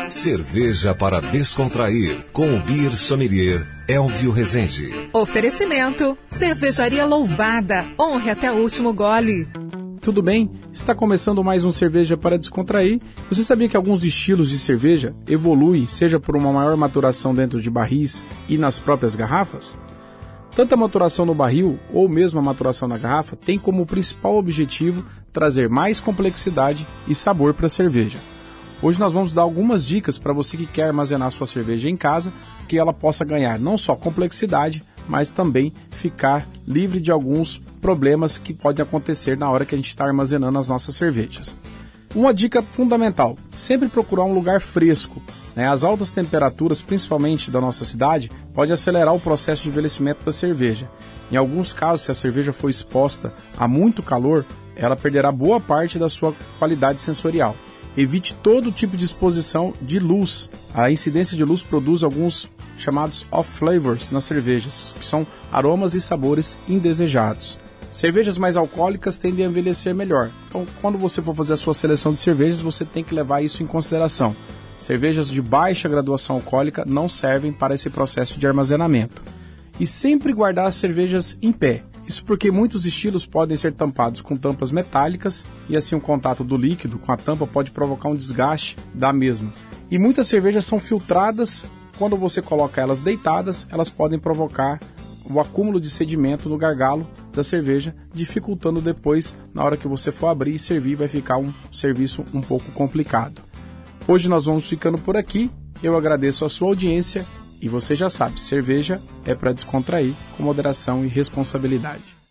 Cerveja para descontrair, com o Beer Sommelier Elvio Rezende. Oferecimento, Cervejaria Louvada, honre até o último gole. Tudo bem? Está começando mais um Cerveja para Descontrair. Você sabia que alguns estilos de cerveja evoluem, seja por uma maior maturação dentro de barris e nas próprias garrafas? Tanto a maturação no barril ou mesmo a maturação na garrafa tem como principal objetivo trazer mais complexidade e sabor para a cerveja. Hoje nós vamos dar algumas dicas para você que quer armazenar sua cerveja em casa, que ela possa ganhar não só complexidade, mas também ficar livre de alguns problemas que podem acontecer na hora que a gente está armazenando as nossas cervejas. Uma dica fundamental, sempre procurar um lugar fresco. As altas temperaturas, principalmente da nossa cidade, podem acelerar o processo de envelhecimento da cerveja. Em alguns casos, se a cerveja for exposta a muito calor, ela perderá boa parte da sua qualidade sensorial. Evite todo tipo de exposição de luz. A incidência de luz produz alguns chamados off-flavors nas cervejas, que são aromas e sabores indesejados. Cervejas mais alcoólicas tendem a envelhecer melhor. Então, quando você for fazer a sua seleção de cervejas, você tem que levar isso em consideração. Cervejas de baixa graduação alcoólica não servem para esse processo de armazenamento. E sempre guardar as cervejas em pé. Isso porque muitos estilos podem ser tampados com tampas metálicas e assim o contato do líquido com a tampa pode provocar um desgaste da mesma. E muitas cervejas são filtradas, quando você coloca elas deitadas, elas podem provocar o acúmulo de sedimento no gargalo da cerveja, dificultando depois, na hora que você for abrir e servir, vai ficar um serviço um pouco complicado. Hoje nós vamos ficando por aqui, eu agradeço a sua audiência. E você já sabe, cerveja é para descontrair com moderação e responsabilidade.